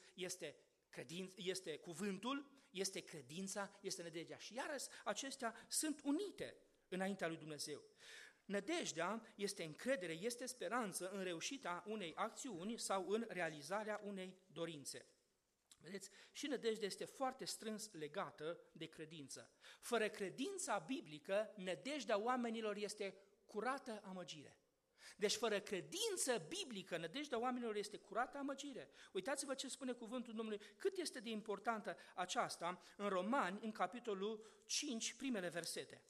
este cuvântul, este credința, este nădejdea. Și iarăși acestea sunt unite înaintea lui Dumnezeu. Nădejdea este încredere, este speranță în reușita unei acțiuni sau în realizarea unei dorințe. Vedeți? Și nădejdea este foarte strâns legată de credință. Fără credința biblică, nădejdea oamenilor este curată amăgire. Deci fără credință biblică, nădejdea oamenilor este curată amăgire. Uitați-vă ce spune cuvântul Domnului, cât este de importantă aceasta în Romani, în capitolul 5, primele versete.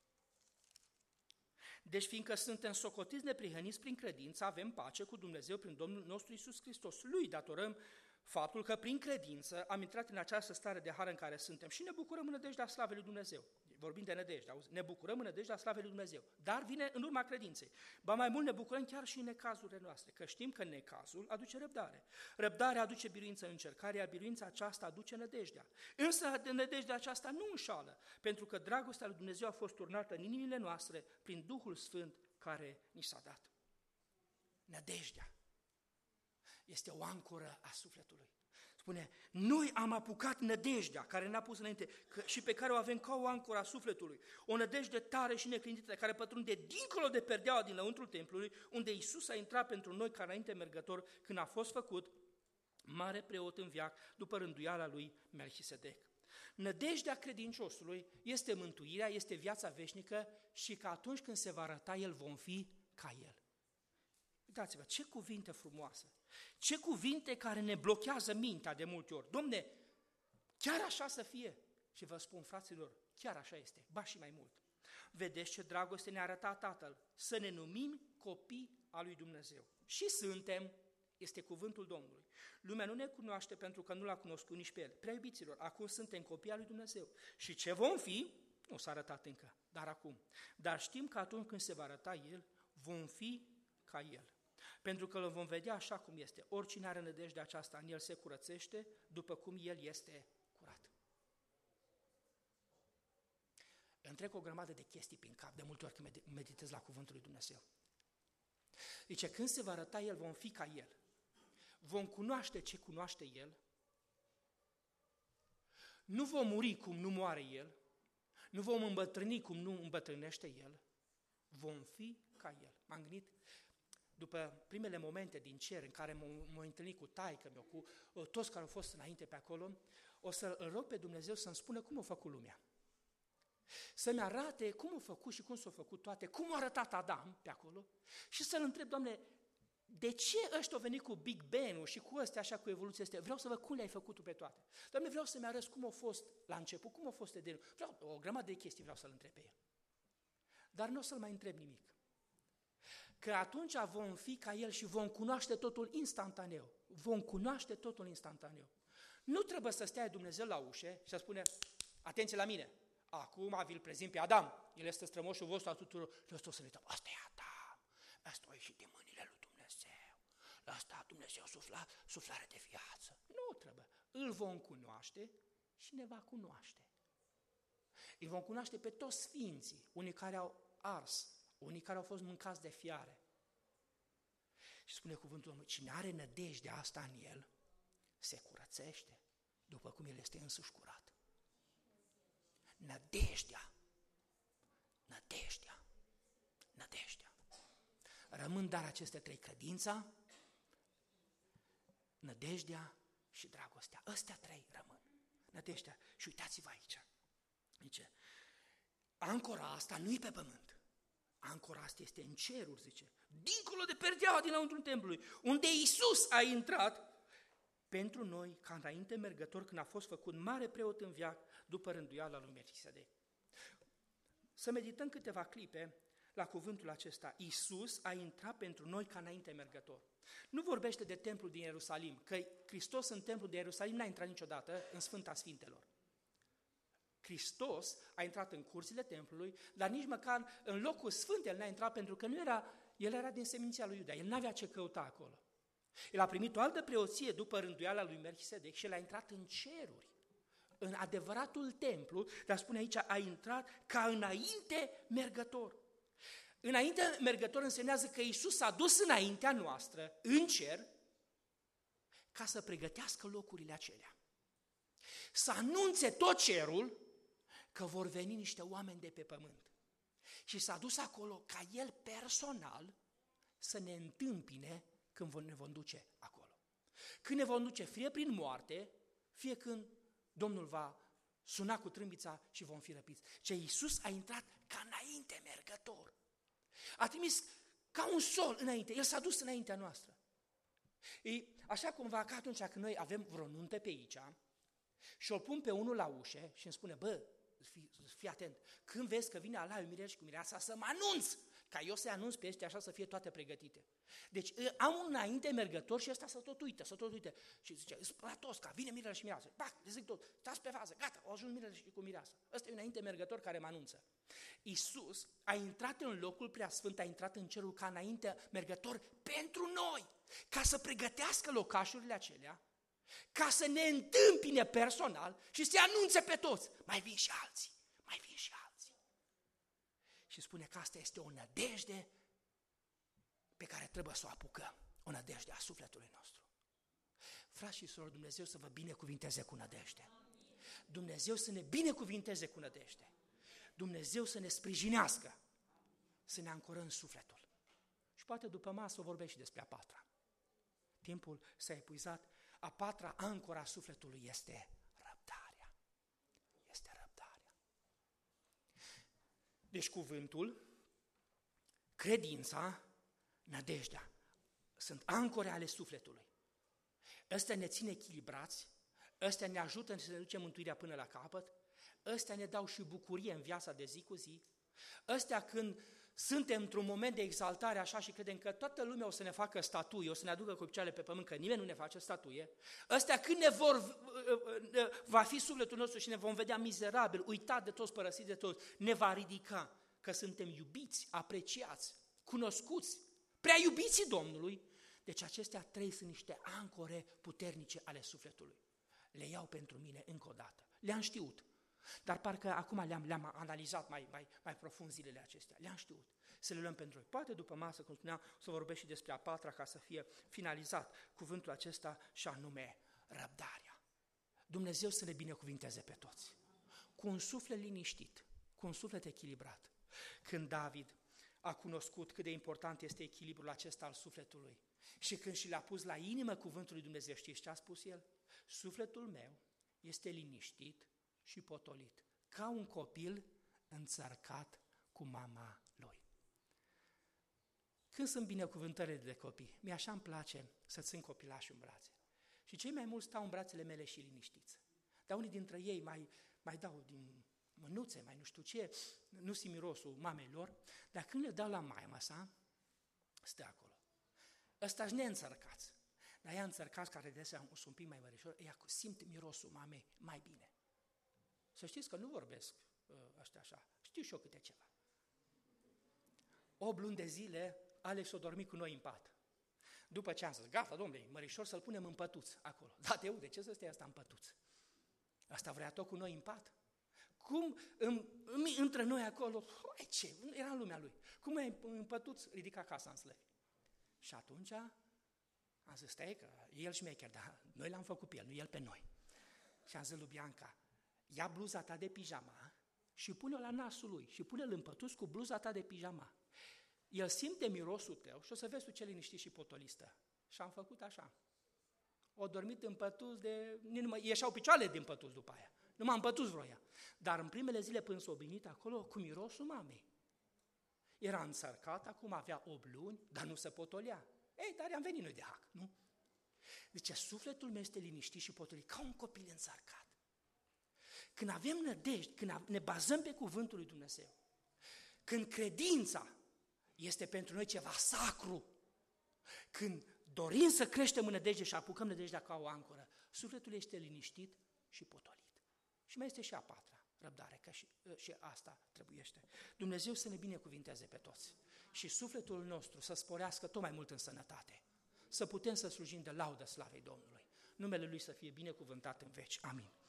Deci fiindcă suntem socotiți neprihăniți prin credință, avem pace cu Dumnezeu prin Domnul nostru Iisus Hristos. Lui datorăm faptul că prin credință am intrat în această stare de har în care suntem și ne bucurăm în nădejdea slavei lui Dumnezeu. Vorbim de nădejde, auzi? Ne bucurăm în nădejdea slavei lui Dumnezeu, dar vine în urma credinței. Ba mai mult ne bucurăm chiar și în necazurile noastre, că știm că necazul aduce răbdare. Răbdarea aduce biruință în încercare, iar biruința aceasta aduce nădejdea. Însă nădejdea aceasta nu înșală, pentru că dragostea lui Dumnezeu a fost turnată în inimile noastre prin Duhul Sfânt care ni s-a dat. Nădejdea este o ancoră a sufletului. Spune, noi am apucat nădejdea care ne-a pus înainte și pe care o avem ca o ancoră a sufletului. O nădejde tare și neclintită care pătrunde dincolo de perdeaua din lăuntrul templului, unde Iisus a intrat pentru noi ca înainte mergător când a fost făcut mare preot în veac după rânduiala lui Melchisedec. Nădejdea credinciosului este mântuirea, este viața veșnică și că atunci când se va arăta el vom fi ca el. Uitați-vă, ce cuvinte frumoase, ce cuvinte care ne blochează mintea de multe ori. Dom'le, chiar așa să fie. Și vă spun, fraților, chiar așa este, ba și mai mult. Vedeți ce dragoste ne-a arătat Tatăl, să ne numim copii al lui Dumnezeu. Și suntem, este cuvântul Domnului. Lumea nu ne cunoaște pentru că nu l-a cunoscut nici pe El. Prea iubiților, acum suntem copii al lui Dumnezeu. Și ce vom fi, nu s-a arătat încă, dar acum. Dar știm că atunci când se va arăta El, vom fi ca El. pentru că îl vom vedea așa cum este. Oricine are nădejdea aceasta în el se curățește, după cum el este curat. Îmi trec o grămadă de chestii prin cap, de multe ori când meditez la cuvântul lui Dumnezeu. Zice, când se va arăta el, vom fi ca el. Vom cunoaște ce cunoaște el. Nu vom muri cum nu moare el. Nu vom îmbătrâni cum nu îmbătrânește el. Vom fi ca el. M-am gândit, după primele momente din cer în care m-am întâlnit cu taică-miu, cu toți care au fost înainte pe acolo, o să-l rog pe Dumnezeu să-mi spună cum a făcut lumea. Să-mi arate cum a făcut și cum s-au făcut toate, cum a arătat Adam pe acolo și să-l întreb, Doamne, de ce ăștia au venit cu Big Bang-ul și cu ăstea așa, cu evoluția astea? Vreau să văd cum le-ai făcut tu pe toate. Doamne, vreau să-mi arăți cum a fost la început, cum a fost Edenul. Vreau o grămadă de chestii, vreau să-l întreb pe el. Dar nu o să-l mai întreb nimic. Că atunci vom fi ca el și vom cunoaște totul instantaneu. Vom cunoaște totul instantaneu. Nu trebuie să stea Dumnezeu la ușă și să spune, atenție la mine, acum vi-l prezint pe Adam, el este strămoșul vostru al tuturor. Eu stau să ne uităm, ăsta e Adam, ăsta a ieșit din mâinile lui Dumnezeu, ăsta Dumnezeu suflare de viață. Nu trebuie, îl vom cunoaște și ne va cunoaște. Îl vom cunoaște pe toți sfinții, unii care au ars, unii care au fost mâncați de fiare. Și spune cuvântul Domnului, cine are nădejdea asta în el, se curățește, după cum el este însuși curat. Nădejdea. Rămân dar aceste trei: credința, nădejdea și dragostea. Astea trei rămân. Nădejdea. Și uitați-vă aici. Zice, ancora asta nu e pe pământ. Ancora asta este în ceruri, zice. Dincolo de perdeaua dinăuntru templului, unde Iisus a intrat pentru noi, ca înainte mergător, când a fost făcut mare preot în veac, după rânduiala lui Melchisedec. Să medităm câteva clipe la cuvântul acesta. Iisus a intrat pentru noi ca înainte mergător. Nu vorbește de templul din Ierusalim, că Hristos în templul de Ierusalim n-a intrat niciodată în Sfânta Sfintelor. Hristos a intrat în curțile templului, dar nici măcar în locul sfânt el n-a intrat, pentru că el era din seminția lui Iuda, el n-avea ce căuta acolo. El a primit o altă preoție după rânduiala lui Melchisedec și el a intrat în ceruri, în adevăratul templu, dar spune aici, a intrat ca înainte mergător. Înainte mergător însemnează că Iisus s-a dus înaintea noastră, în cer, ca să pregătească locurile acelea. Să anunțe tot cerul că vor veni niște oameni de pe pământ. Și s-a dus acolo ca el personal să ne întâmpine când ne vom duce acolo. Când ne vom duce fie prin moarte, fie când Domnul va suna cu trâmbița și vom fi răpiți. Ce Iisus a intrat ca înainte mergător. A trimis ca un sol înainte, el s-a dus înaintea noastră. E așa cumva că atunci când noi avem vreo nuntă pe aici și o pun pe unul la ușă și îmi spune, bă, fii atent, când vezi că vine Alaiul Mireș și cu mireasa, să mă anunț, ca eu să-i anunț pe ăștia așa să fie toate pregătite. Deci am un înainte mergător și ăsta să tot uite. Și zice, la Tosca, vine Mirele și mireasa. Pac, le zic tot, stați pe fază, gata, au ajuns Mirele și cu mireasa. Ăsta e un înainte mergător care mă anunță. Iisus a intrat în locul preasfânt, a intrat în cerul ca înainte mergător pentru noi, ca să pregătească locașurile acelea, ca să ne întâmpine personal și să-i anunțe pe toți. Mai vin și alții. Și spune că asta este o nădejde pe care trebuie să o apucăm, o nădejde a sufletului nostru. Frați și surori, Dumnezeu să vă binecuvinteze cu nădejde. Dumnezeu să ne binecuvinteze cu nădejde. Dumnezeu să ne sprijinească, să ne ancorăm sufletul. Și poate după masă o vorbești și despre a patra. Timpul s-a epuizat. A patra ancora sufletului este răbdarea. Deci cuvântul, credința, nădejdea sunt ancore ale sufletului. Ăstea ne țin echilibrați, ăstea ne ajută să ne ducem mântuirea până la capăt, ăstea ne dau și bucurie în viața de zi cu zi, ăstea când suntem într-un moment de exaltare așa și credem că toată lumea o să ne facă statuie, o să ne aducă cu picioarele pe pământ, că nimeni nu ne face statuie, ăstea când va fi sufletul nostru și ne vom vedea mizerabil, uitat de toți, părăsiți de toți, ne va ridica că suntem iubiți, apreciați, cunoscuți, prea iubiții Domnului. Deci acestea trei sunt niște ancore puternice ale sufletului. Le iau pentru mine încă o dată. Le-am știut, dar parcă acum le-am analizat mai profund zilele acestea. Le-am știut. Să le luăm pentru noi. Poate după masă, cum spuneam, să vorbesc și despre a patra ca să fie finalizat cuvântul acesta și anume răbdarea. Dumnezeu să ne binecuvinteze pe toți. Cu un suflet liniștit, cu un suflet echilibrat. Când David a cunoscut cât de important este echilibrul acesta al sufletului și când și l-a pus la inimă cuvântul lui Dumnezeu, știți ce a spus el? Sufletul meu este liniștit și potolit, ca un copil înțărcat cu mama lui. Când sunt binecuvântările de copii, mi-așa îmi place să țin copilașul în brațe. Și cei mai mulți stau în brațele mele și liniștiți. Dar unii dintre ei mai dau din mânuțe, mai nu știu ce, nu simt mirosul mamei lor, dar când le dau la maiма sa, stă acolo. Ăsta-și neînțărcați. Dar ea înțărcați, care de sunt un pic mai mărișor, ea simt mirosul mamei mai bine. Să știți că nu vorbesc ăștia așa, știu și eu câte ceva. 8 luni de zile, Alex a dormit cu noi în pat. După ce am zis, gata, domnule, mărișor, să-l punem în pătuț acolo. Da, de ce să stea asta în pătuț? Asta vrea tot cu noi în pat? Cum între noi acolo, ce, era în lumea lui. Cum e în pătuț, ridica casa în slăvi. Și atunci am zis, stai că e el șmecher, dar noi l-am făcut pe el, nu el pe noi. Și am zis lui Bianca, ia bluza ta de pijama și pune-o la nasul lui și pune-l în pătuț cu bluza ta de pijama. El simte mirosul tău și o să vezi tu ce liniștit și potolistă. Și am făcut așa. O dormit în pătuț ieșeau picioarele din pătuț după aia. Numai în pătuț vroia. Dar în primele zile până s-o binit acolo cu mirosul mamei. Era înțărcat, acum avea 8 luni, dar nu se potolea. Ei, dar i-am venit noi de hac, nu? Deci sufletul meu este liniștit și potolit, ca un copil înțărcat. Când avem nădejde, când ne bazăm pe cuvântul lui Dumnezeu, când credința este pentru noi ceva sacru, când dorim să creștem în nădejde și apucăm nădejdea ca o ancoră, sufletul este liniștit și potolit. Și mai este și a patra, răbdare, că și asta trebuiește. Dumnezeu să ne binecuvinteze pe toți și sufletul nostru să sporească tot mai mult în sănătate, să putem să slujim de laudă slavei Domnului. Numele Lui să fie binecuvântat în veci. Amin.